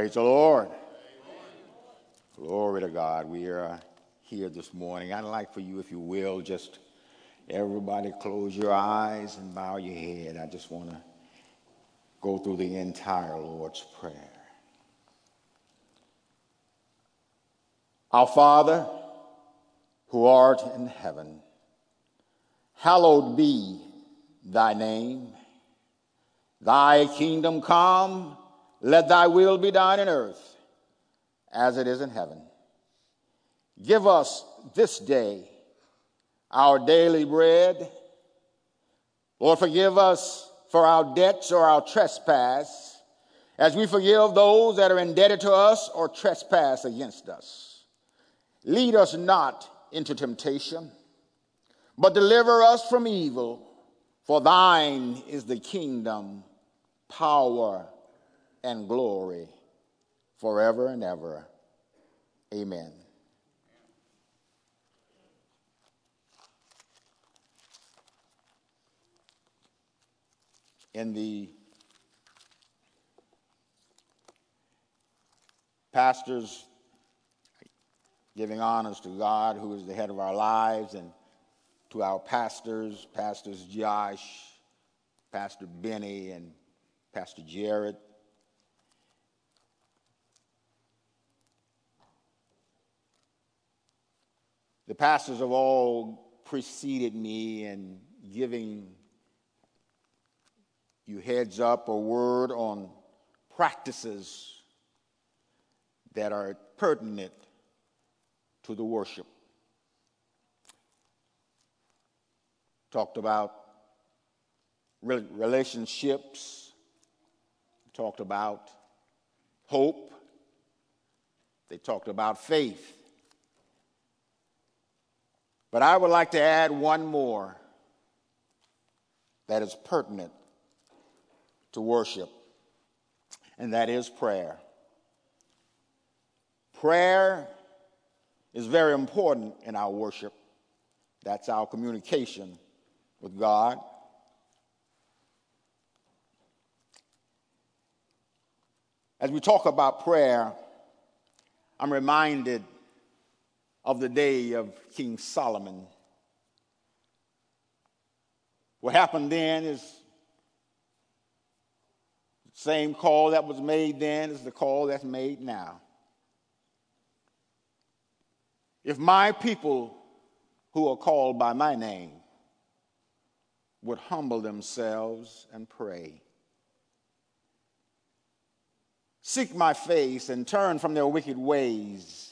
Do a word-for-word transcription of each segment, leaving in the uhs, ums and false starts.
Praise the Lord. Amen. Glory to God. We are here this morning. I'd like for you, if you will, just everybody close your eyes and bow your head. I just want to go through the entire Lord's Prayer. Our Father, who art in heaven, hallowed be thy name. Thy kingdom come, let thy will be done in earth as it is in heaven. Give us this day our daily bread. Lord, forgive us for our debts or our trespass, as we forgive those that are indebted to us or trespass against us. Lead us not into temptation, but deliver us from evil. For thine is the kingdom, power, and glory forever and ever. Amen. In the pastors giving honors to God, who is the head of our lives, and to our pastors, Pastors Josh, Pastor Benny, and Pastor Jared. The pastors have all preceded me in giving you heads up or word on practices that are pertinent to the worship. Talked about relationships, talked about hope, they talked about faith. But I would like to add one more that is pertinent to worship, and that is prayer. Prayer is very important in our worship. That's our communication with God. As we talk about prayer, I'm reminded of the day of King Solomon. What happened then is the same call that was made then is the call that's made now. If my people who are called by my name would humble themselves and pray, seek my face and turn from their wicked ways,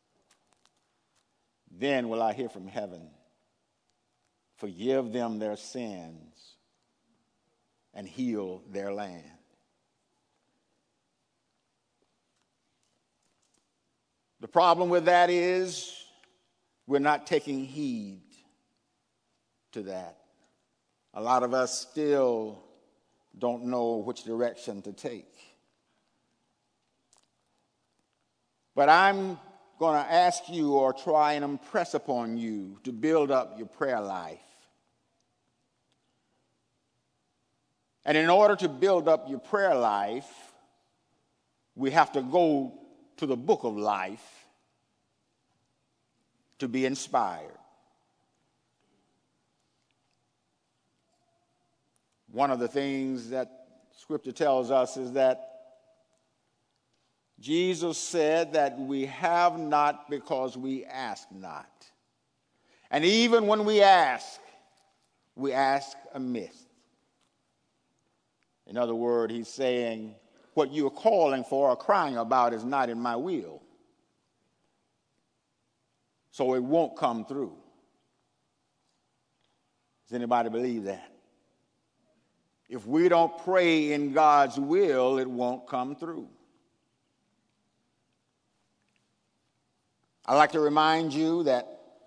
then will I hear from heaven, forgive them their sins, and heal their land. The problem with that is we're not taking heed to that. A lot of us still don't know which direction to take. But I'm going to ask you or try and impress upon you to build up your prayer life. And in order to build up your prayer life, we have to go to the book of life to be inspired. One of the things that Scripture tells us is that Jesus said that we have not because we ask not. And even when we ask, we ask amiss. In other words, he's saying, what you're calling for or crying about is not in my will. So it won't come through. Does anybody believe that? If we don't pray in God's will, it won't come through. I'd like to remind you that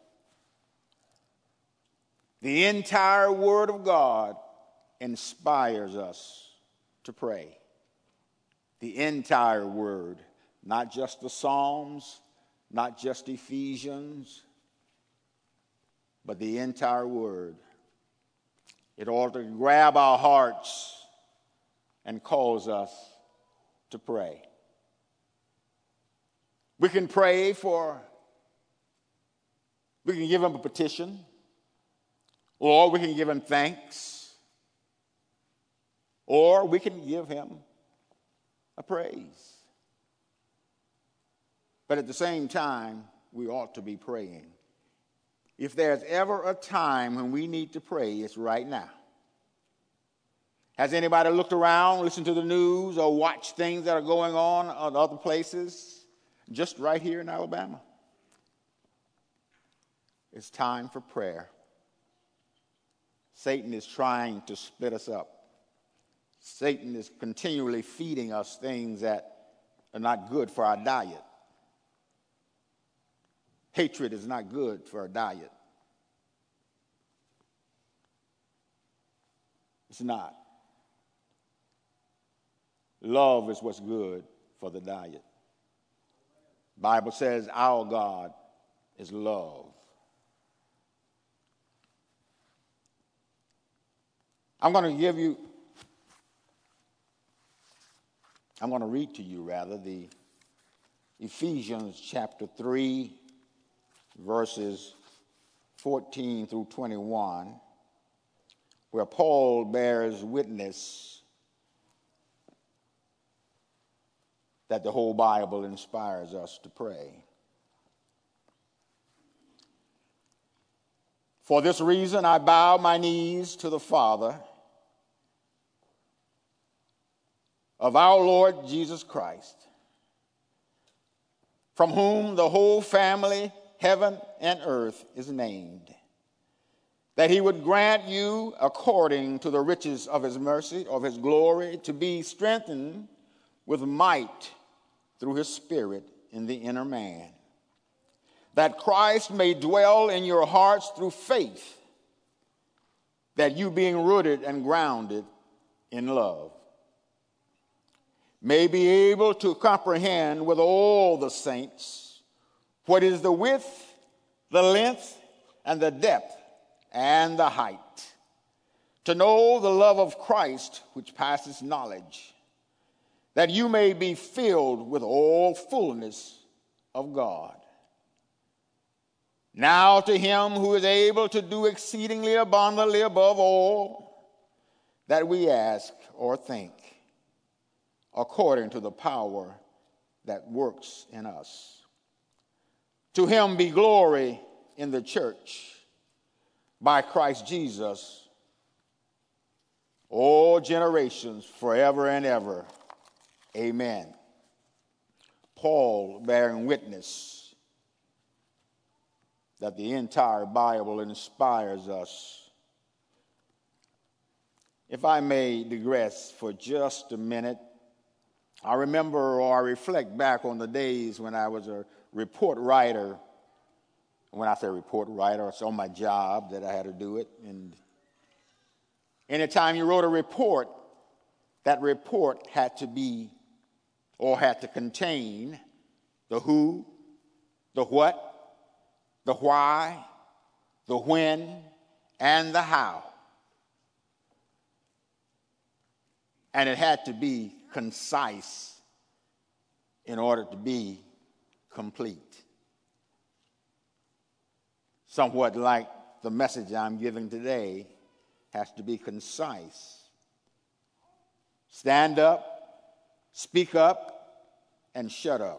the entire Word of God inspires us to pray. The entire Word, not just the Psalms, not just Ephesians, but the entire Word. It ought to grab our hearts and cause us to pray. We can pray for, we can give him a petition, or we can give him thanks, or we can give him a praise. But at the same time, we ought to be praying. If there's ever a time when we need to pray, it's right now. Has anybody looked around, listened to the news, or watched things that are going on in other places? Just right here in Alabama. It's time for prayer. Satan is trying to split us up. Satan is continually feeding us things that are not good for our diet. Hatred is not good for our diet. It's not. Love is what's good for the diet. The Bible says our God is love. I'm going to give you, I'm going to read to you rather the Ephesians chapter three, verses fourteen through twenty-one, where Paul bears witness that the whole Bible inspires us to pray. For this reason, I bow my knees to the Father of our Lord Jesus Christ, from whom the whole family, heaven and earth, is named, that he would grant you, according to the riches of his mercy, of his glory, to be strengthened with might through his Spirit in the inner man, that Christ may dwell in your hearts through faith, that you, being rooted and grounded in love, may be able to comprehend with all the saints what is the width, the length, and the depth, and the height, to know the love of Christ which passes knowledge, that you may be filled with all fullness of God. Now to him who is able to do exceedingly abundantly above all that we ask or think, according to the power that works in us. To him be glory in the church by Christ Jesus, all generations forever and ever. Amen. Paul bearing witness that the entire Bible inspires us. If I may digress for just a minute, I remember or I reflect back on the days when I was a report writer. When I say report writer, it's on my job that I had to do it. And anytime you wrote a report, that report had to be or had to contain the who, the what, the why, the when, and the how. And it had to be concise in order to be complete. Somewhat like the message I'm giving today has to be concise. Stand up, speak up, and shut up.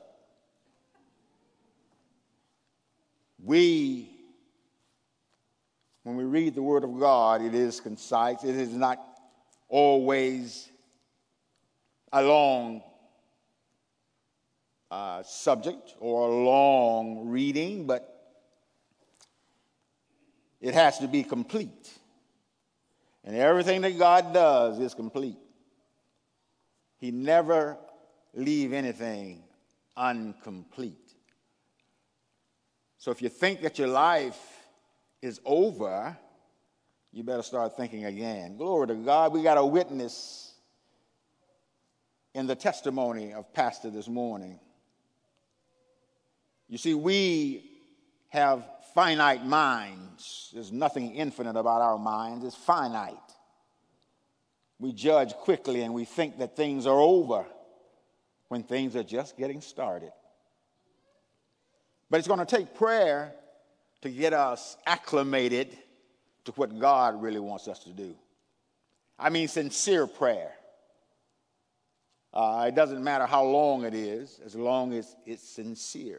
We, when we read the Word of God, it is concise. It is not always a long uh, subject or a long reading, but it has to be complete. And everything that God does is complete. He never leaves anything incomplete. So if you think that your life is over, you better start thinking again. Glory to God. We got a witness in the testimony of Pastor this morning. You see, we have finite minds. There's nothing infinite about our minds. It's finite. We judge quickly and we think that things are over when things are just getting started. But it's going to take prayer to get us acclimated to what God really wants us to do. I mean sincere prayer. Uh, it doesn't matter how long it is, as long as it's sincere.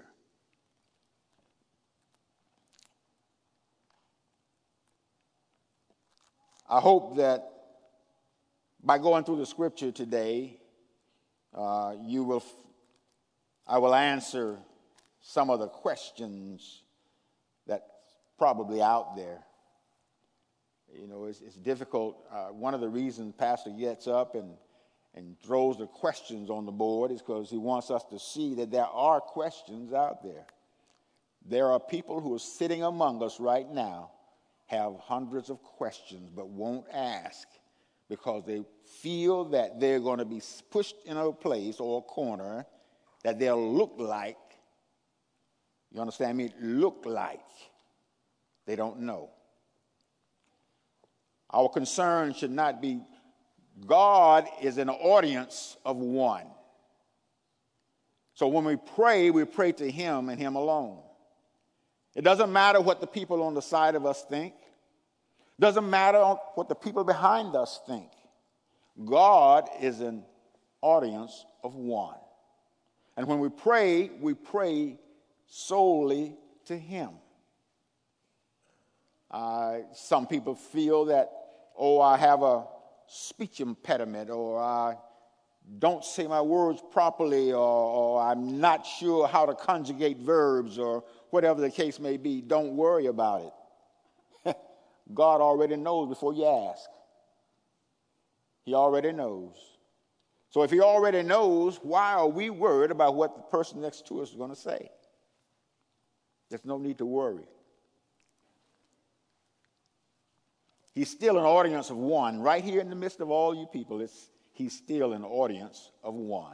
I hope that by going through the scripture today, uh, you will, I will answer some of the questions that's probably out there. You know, it's, it's difficult. Uh, one of the reasons Pastor gets up and, and throws the questions on the board is because he wants us to see that there are questions out there. There are people who are sitting among us right now, have hundreds of questions, but won't ask because they feel that they're going to be pushed in a place or a corner that they'll look like, you understand me, look like they don't know. Our concern should not be, God is an audience of one. So when we pray, we pray to him and him alone. It doesn't matter what the people on the side of us think. It doesn't matter what the people behind us think. God is an audience of one. And when we pray, we pray solely to him. Uh, some people feel that, oh, I have a speech impediment, or I don't say my words properly, or, or I'm not sure how to conjugate verbs, or whatever the case may be. Don't worry about it. God already knows before you ask. He already knows. So if he already knows, why are we worried about what the person next to us is going to say? There's no need to worry. He's still an audience of one. Right here in the midst of all you people, it's, he's still an audience of one.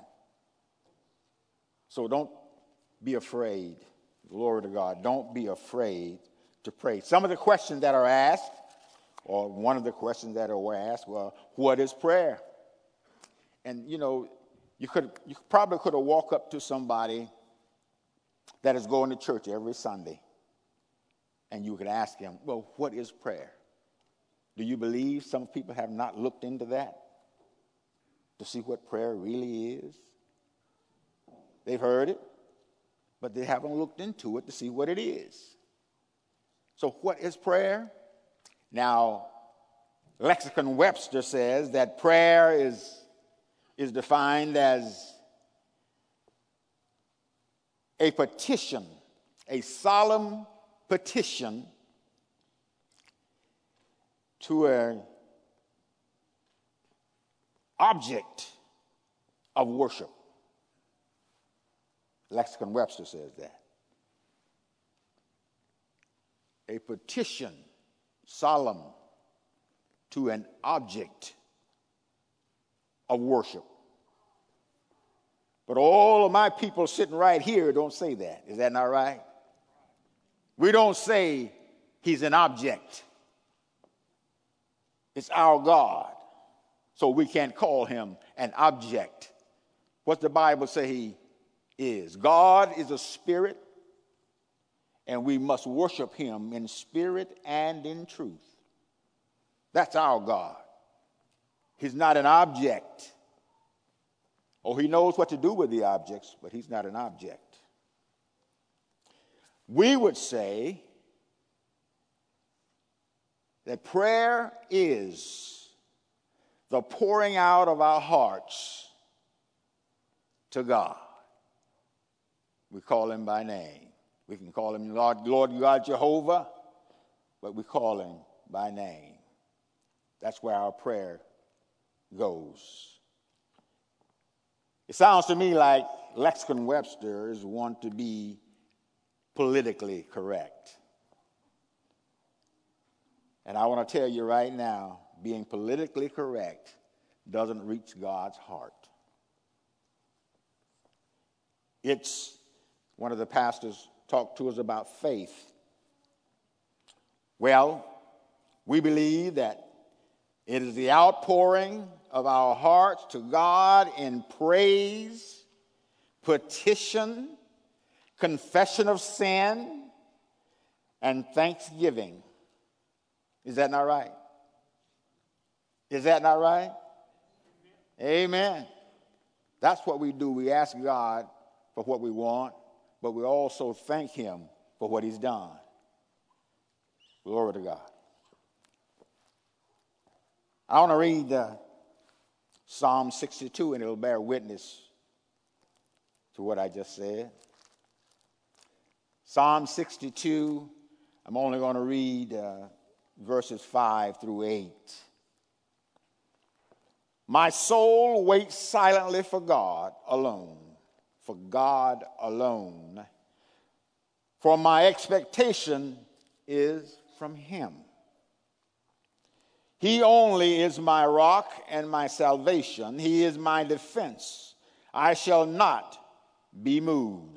So don't be afraid. Glory to God. Don't be afraid to pray. Some of the questions that are asked, or one of the questions that are asked, well, what is prayer? And, you know, you could you probably could have walked up to somebody that is going to church every Sunday, and you could ask him, well, what is prayer? Do you believe some people have not looked into that to see what prayer really is? They've heard it, but they haven't looked into it to see what it is. So what is prayer? Now, Lexicon Webster says that prayer is, is defined as a petition, a solemn petition to an object of worship. Lexicon Webster says that. A petition, solemn, to an object of worship. But all of my people sitting right here don't say that. Is that not right? We don't say he's an object. It's our God. So we can't call him an object. What's the Bible say he is? God is a spirit, and we must worship him in spirit and in truth. That's our God. He's not an object. Oh, he knows what to do with the objects, but he's not an object. We would say that prayer is the pouring out of our hearts to God. We call him by name. We can call him Lord, Lord God Jehovah, but we call him by name. That's where our prayer goes. It sounds to me like Lexicon Webster's want to be politically correct. And I want to tell you right now, being politically correct doesn't reach God's heart. It's, one of the pastors talked to us about faith. Well, we believe that it is the outpouring of our hearts to God in praise, petition, confession of sin, and thanksgiving. Is that not right? Is that not right? Amen. That's what we do. We ask God for what we want, but we also thank him for what he's done. Glory to God. I want to read uh, Psalm sixty-two, and it'll bear witness to what I just said. Psalm sixty-two, I'm only going to read uh, verses five through eight. My soul waits silently for God alone, for God alone, for my expectation is from him. He only is my rock and my salvation. He is my defense. I shall not be moved.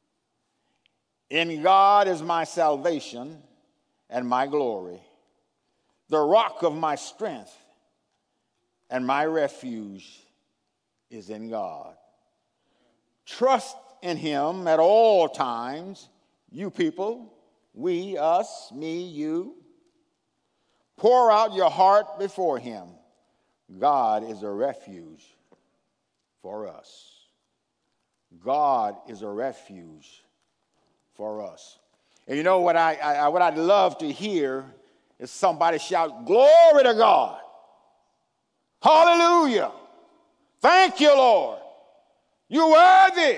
In God is my salvation and my glory, the rock of my strength, and my refuge is in God. Trust in him at all times, you people, we, us, me, you. Pour out your heart before him. God is a refuge for us. God is a refuge for us. And you know what I, I what I'd love to hear is somebody shout, "Glory to God. Hallelujah. Thank you, Lord. You're worthy."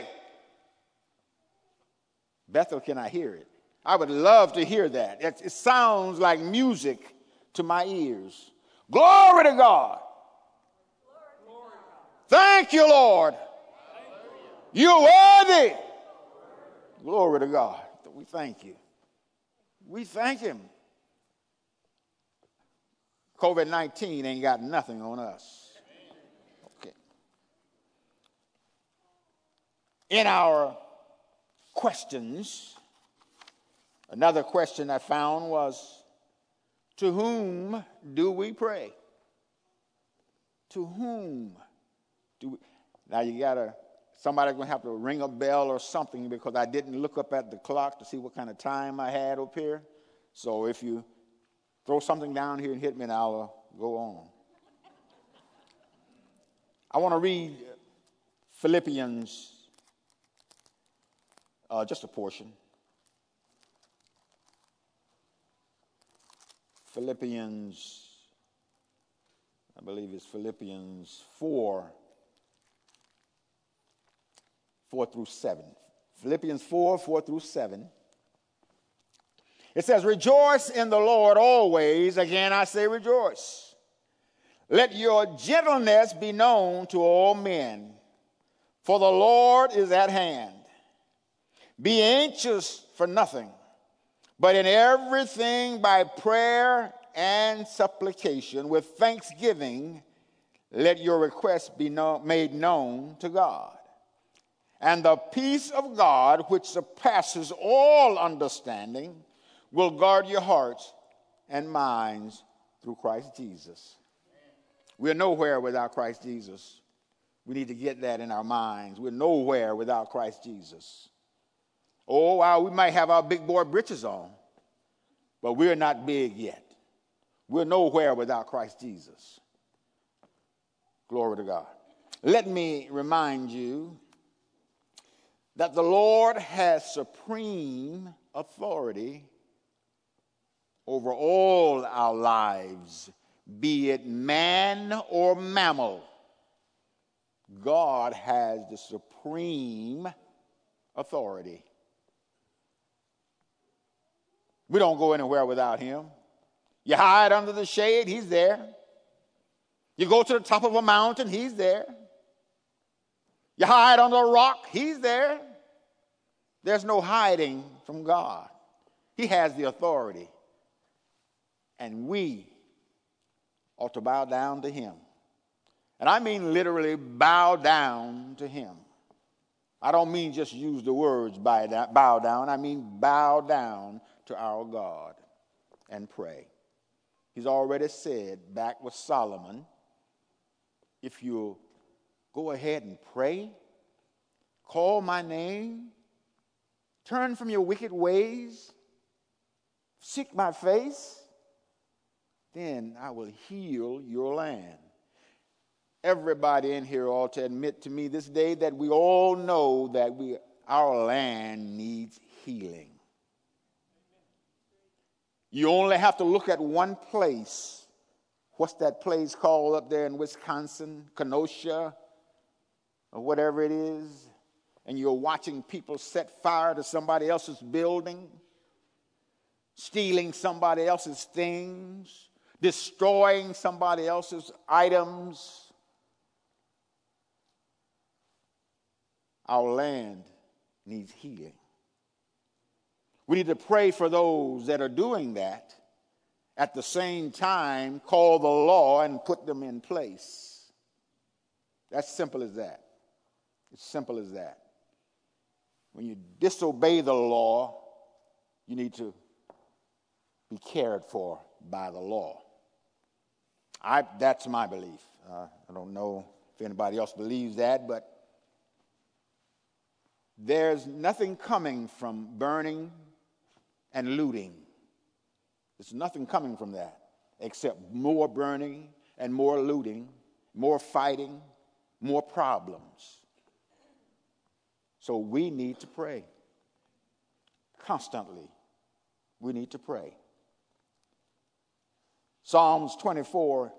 Bethel, can I hear it? I would love to hear that. It, it sounds like music to my ears. Glory to God. Glory. Thank you, Lord. You're worthy. Glory to God. We thank you. We thank him. covid nineteen ain't got nothing on us. Okay. In our questions, another question I found was, to whom do we pray? To whom do we? Now you gotta, somebody's gonna have to ring a bell or something, because I didn't look up at the clock to see what kind of time I had up here. So if you throw something down here and hit me, and I'll uh, go on. I want to read Philippians, uh, just a portion. Philippians, I believe it's Philippians four, four through seven. Philippians four, four through seven. It says, "Rejoice in the Lord always. Again, I say rejoice. Let your gentleness be known to all men, for the Lord is at hand. Be anxious for nothing, but in everything by prayer and supplication with thanksgiving, let your requests be known, made known to God. And the peace of God, which surpasses all understanding, will guard your hearts and minds through Christ Jesus." We're nowhere without Christ Jesus. We need to get that in our minds. We're nowhere without Christ Jesus. Oh, wow, we might have our big boy britches on, but we're not big yet. We're nowhere without Christ Jesus. Glory to God. Let me remind you that the Lord has supreme authority over all our lives, be it man or mammal. God has the supreme authority. We don't go anywhere without him. You hide under the shade, he's there. You go to the top of a mountain, he's there. You hide under a rock, he's there. There's no hiding from God. He has the authority. And we ought to bow down to him. And I mean literally bow down to him. I don't mean just use the words bow down. I mean bow down to our God and pray. He's already said back with Solomon, if you go ahead and pray, call my name, Turn from your wicked ways. Seek my face. Then I will heal your land. Everybody in here ought to admit to me this day that we all know that we, our land needs healing. You only have to look at one place. What's that place called up there in Wisconsin? Kenosha, or whatever it is. And you're watching people set fire to somebody else's building, stealing somebody else's things, destroying somebody else's items. Our land needs healing. We need to pray for those that are doing that. At the same time, call the law and put them in place. That's simple as that. It's simple as that. When you disobey the law, you need to be cared for by the law. I, that's my belief. Uh, I don't know if anybody else believes that, but there's nothing coming from burning and looting. There's nothing coming from that except more burning and more looting, more fighting, more problems. So we need to pray. Constantly, we need to pray. Psalms twenty-four,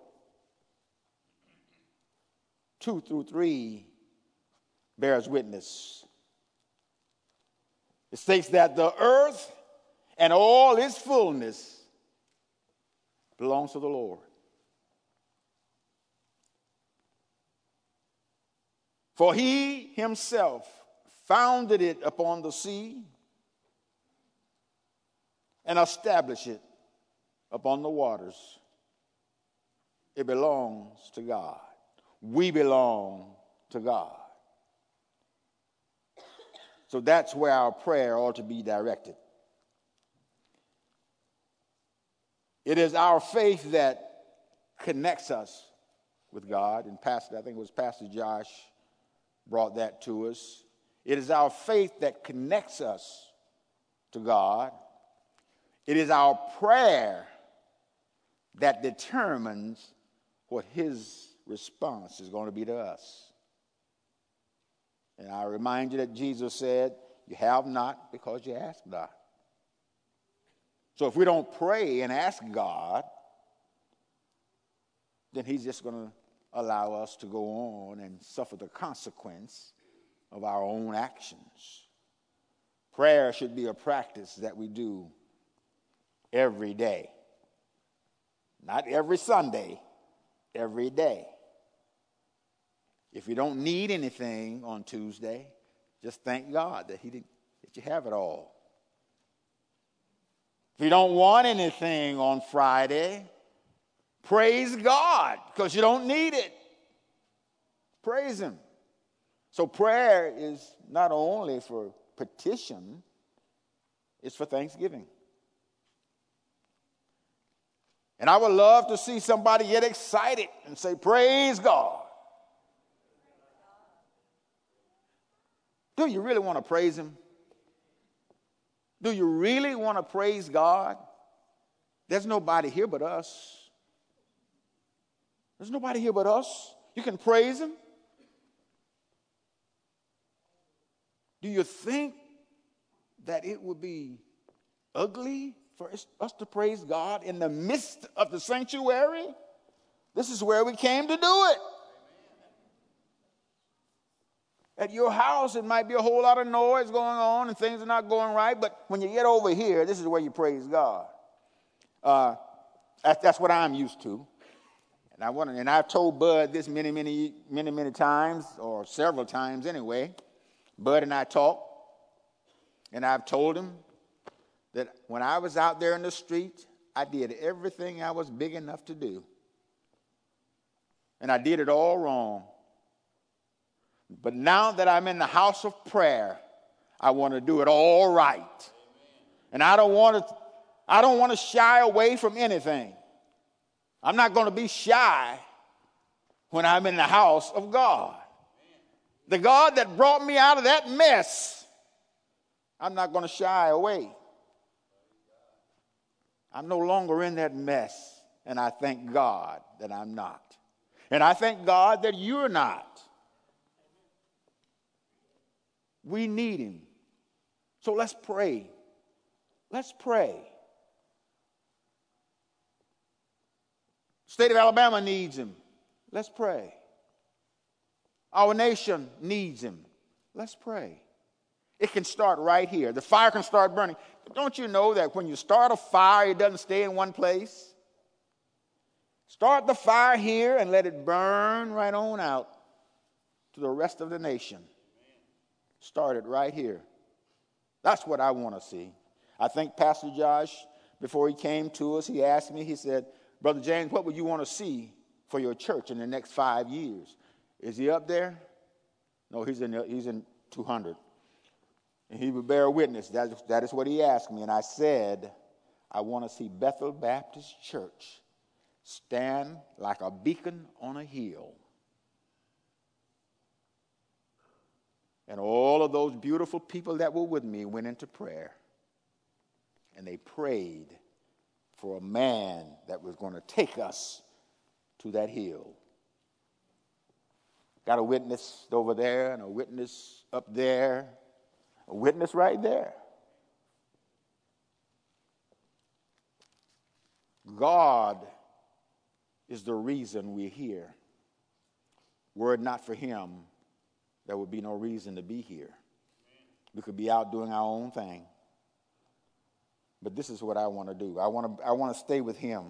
two through three bears witness. It states that the earth and all its fullness belongs to the Lord. For he himself founded it upon the sea and established it upon the waters. It belongs to God. We belong to God. So that's where our prayer ought to be directed. It is our faith that connects us with God. And Pastor, I think it was Pastor Josh brought that to us. It is our faith that connects us to God. It is our prayer that determines what his response is going to be to us. And I remind you that Jesus said, you have not because you ask not. So if we don't pray and ask God, then he's just going to allow us to go on and suffer the consequence of our own actions. Prayer should be a practice that we do every day. Not every Sunday, every day. If you don't need anything on Tuesday, just thank God that he did, that you have it all. If you don't want anything on Friday, praise God because you don't need it. Praise him. So prayer is not only for petition, it's for thanksgiving. And I would love to see somebody get excited and say, praise God. Do you really want to praise him? Do you really want to praise God? There's nobody here but us. There's nobody here but us. You can praise him. Do you think that it would be ugly for us to praise God in the midst of the sanctuary? This is where we came to do it. At your house, it might be a whole lot of noise going on and things are not going right, but when you get over here, this is where you praise God. Uh, that's, that's what I'm used to. And I want, and I've told Bud this many, many, many, many times, or several times anyway. Bud and I talk, and I've told him that when I was out there in the street, I did everything I was big enough to do. And I did it all wrong. But now that I'm in the house of prayer, I want to do it all right. And I don't want to, I don't want to shy away from anything. I'm not going to be shy when I'm in the house of God. The God that brought me out of that mess I'm not going to shy away. I'm no longer in that mess, and I thank God that I'm not. And I thank God that you're not. We need him. So let's pray. Let's pray. State of Alabama needs him. Let's pray. Our nation needs him. Let's pray. It can start right here. The fire can start burning. But don't you know that when you start a fire, it doesn't stay in one place? Start the fire here and let it burn right on out to the rest of the nation. Start it right here. That's what I want to see. I think Pastor Josh, before he came to us, he asked me, he said, Brother James, what would you want to see for your church in the next five years? Is he up there? No, he's in, he's in two hundred. And he would bear witness. That is, that is what he asked me. And I said, I want to see Bethel Baptist Church stand like a beacon on a hill. And all of those beautiful people that were with me went into prayer. And they prayed for a man that was going to take us to that hill. Got a witness over there and a witness up there, a witness right there. God is the reason we're here. Were it not for him, there would be no reason to be here. We could be out doing our own thing. But this is what I want to do. I want to I want to stay with him.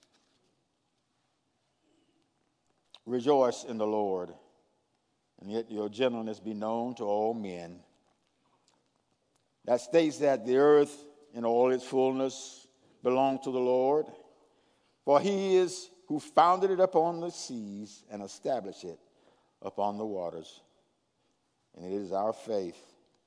Rejoice in the Lord, and yet your gentleness be known to all men. That states that the earth in all its fullness belongs to the Lord, for he is who founded it upon the seas and established it upon the waters. And it is our faith.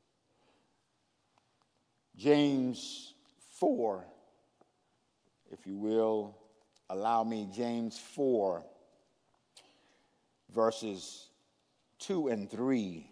James four, if you will, allow me, James four, verses two and three.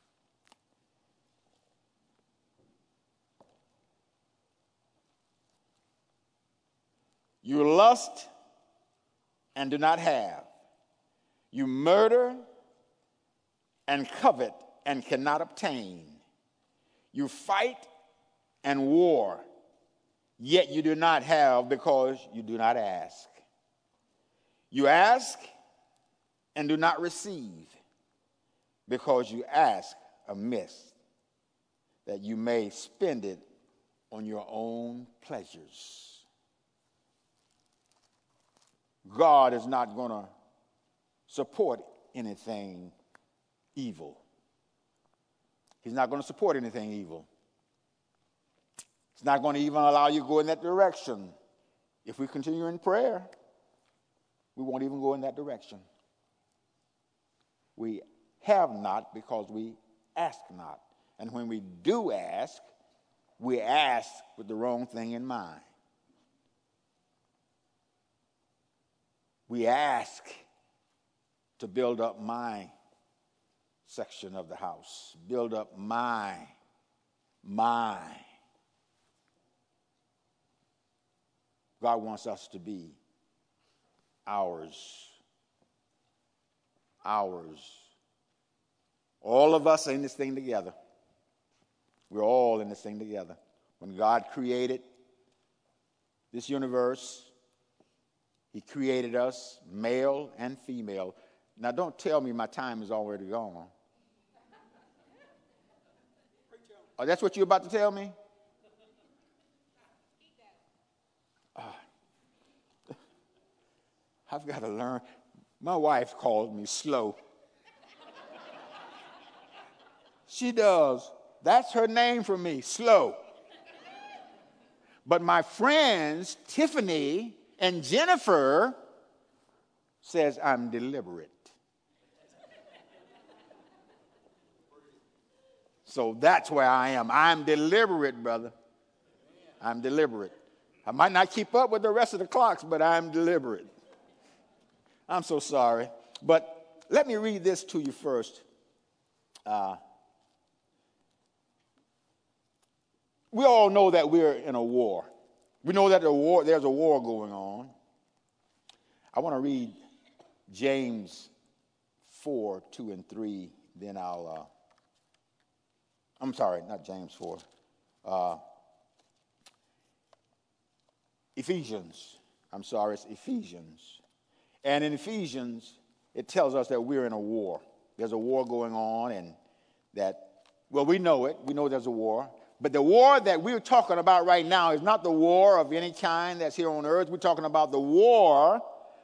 You lust and do not have. You murder and covet and cannot obtain. You fight and war, yet you do not have because you do not ask. You ask and do not receive because you ask amiss, that you may spend it on your own pleasures. God is not going to support anything evil. He's not going to support anything evil. He's not going to even allow you to go in that direction. If we continue in prayer, we won't even go in that direction. We have not because we ask not. And when we do ask, we ask with the wrong thing in mind. We ask to build up my section of the house, build up my, my. God wants us to be ours, ours. All of us are in this thing together. We're all in this thing together. When God created this universe, he created us male and female. Now, don't tell me my time is already gone. Oh, that's what you're about to tell me? Uh, I've got to learn. My wife calls me slow. She does. That's her name for me, slow. But my friends, Tiffany and Jennifer, says I'm deliberate. So that's where I am. I'm deliberate, brother. I'm deliberate. I might not keep up with the rest of the clocks, but I'm deliberate. I'm so sorry. But let me read this to you first. Uh, We all know that we're in a war. We know that the war, there's a war going on. I want to read James four, two and three, then I'll, uh, I'm sorry, not James four. Uh, Ephesians. I'm sorry, it's Ephesians. And in Ephesians, it tells us that we're in a war. There's a war going on, and that, well, we know it. We know there's a war. But the war that we're talking about right now is not the war of any kind that's here on earth. We're talking about the war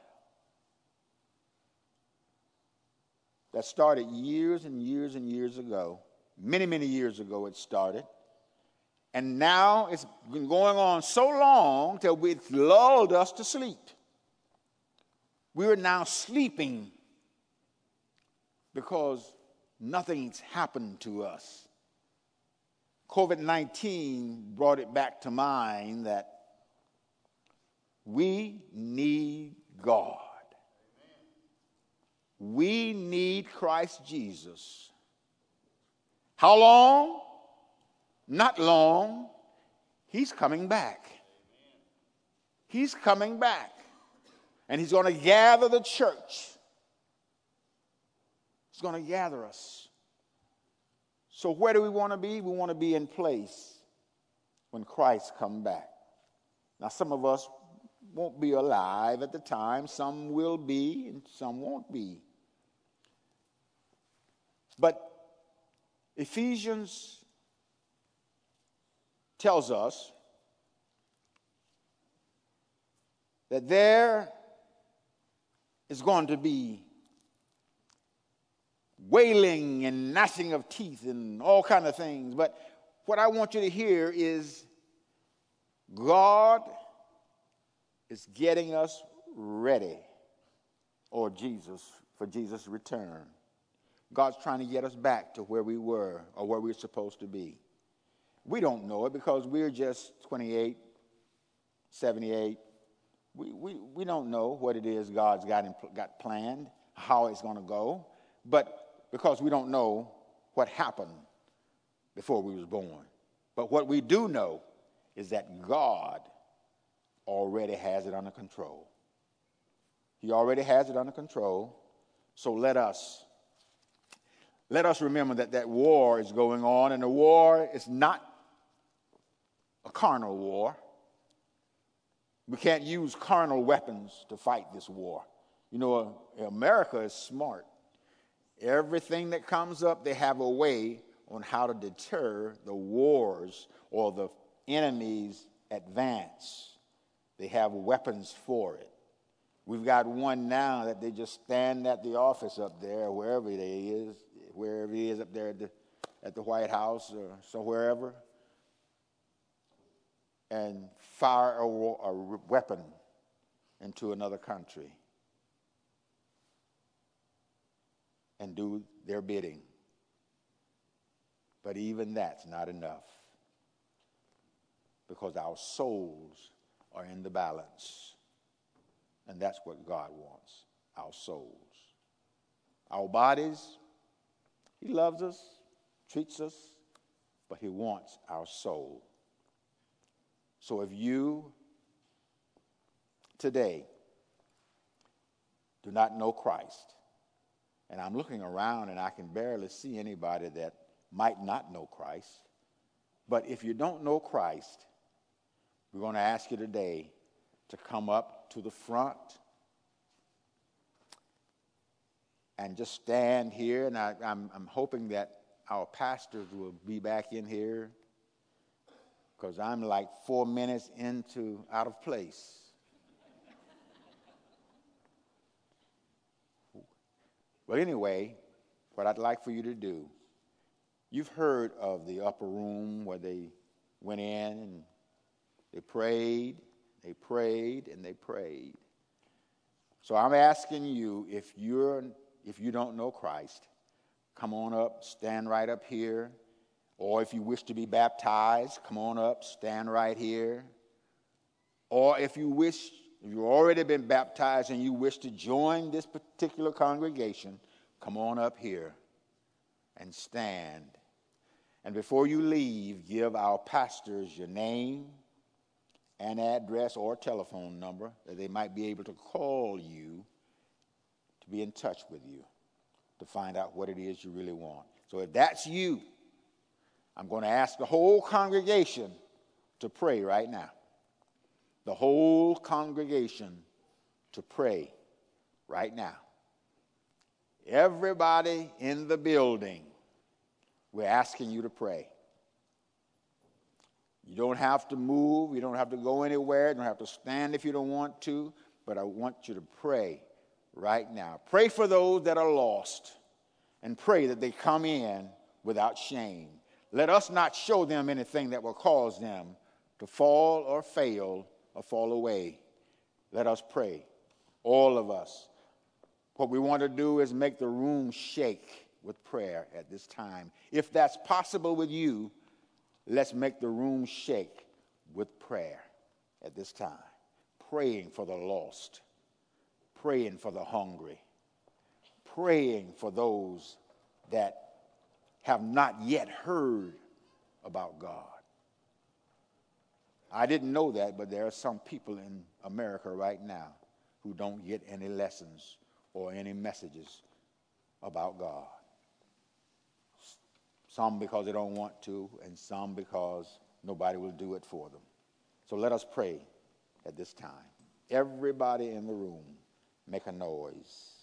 that started years and years and years ago. Many, many years ago it started. And now it's been going on so long till it's lulled us to sleep. We're now sleeping because nothing's happened to us. covid nineteen brought it back to mind that we need God. We need Christ Jesus. How long? Not long. He's coming back. He's coming back. And he's going to gather the church. He's going to gather us. So where do we want to be? We want to be in place when Christ comes back. Now, some of us won't be alive at the time. Some will be, and some won't be. But Ephesians tells us that there is going to be wailing and gnashing of teeth and all kinds of things. But what I want you to hear is God is getting us ready, or Jesus, for Jesus' return. God's trying to get us back to where we were or where we're supposed to be. We don't know it because we're just twenty-eight, seventy-eight. We, we, we don't know what it is God's got, in, got planned, how it's going to go. But because we don't know what happened before we was born. But what we do know is that God already has it under control. He already has it under control. So let us, let us remember that that war is going on, and the war is not a carnal war. We can't use carnal weapons to fight this war. You know, America is smart. Everything that comes up, they have a way on how to deter the wars or the enemy's advance. They have weapons for it. We've got one now that they just stand at the office up there, wherever it is, wherever it is up there at the, at the White House or somewhere ever, and fire a, a weapon into another country and do their bidding. But even that's not enough, because our souls are in the balance. And that's what God wants, our souls. Our bodies, he loves us, treats us, but he wants our soul. So if you today do not know Christ, and I'm looking around and I can barely see anybody that might not know Christ, but if you don't know Christ, we're going to ask you today to come up to the front and just stand here. And I, I'm, I'm hoping that our pastors will be back in here, because I'm like four minutes into out of place. Well, anyway, what I'd like for you to do, you've heard of the upper room where they went in and they prayed, they prayed, and they prayed. So I'm asking you, if you're if you don't know Christ, come on up, stand right up here. Or if you wish to be baptized, come on up, stand right here. Or if you wish, if you've already been baptized and you wish to join this particular congregation, come on up here and stand. And before you leave, give our pastors your name and address or telephone number that they might be able to call you to be in touch with you to find out what it is you really want. So if that's you, I'm going to ask the whole congregation to pray right now. The whole congregation to pray right now. Everybody in the building, we're asking you to pray. You don't have to move. You don't have to go anywhere. You don't have to stand if you don't want to. But I want you to pray right now. Pray for those that are lost and pray that they come in without shame. Let us not show them anything that will cause them to fall or fail or fall away. Let us pray, all of us. What we want to do is make the room shake with prayer at this time. If that's possible with you, let's make the room shake with prayer at this time. Praying for the lost, praying for the hungry, praying for those that have not yet heard about God. I didn't know that, but there are some people in America right now who don't get any lessons or any messages about God. Some because they don't want to, and some because nobody will do it for them. So let us pray at this time. Everybody in the room, make a noise.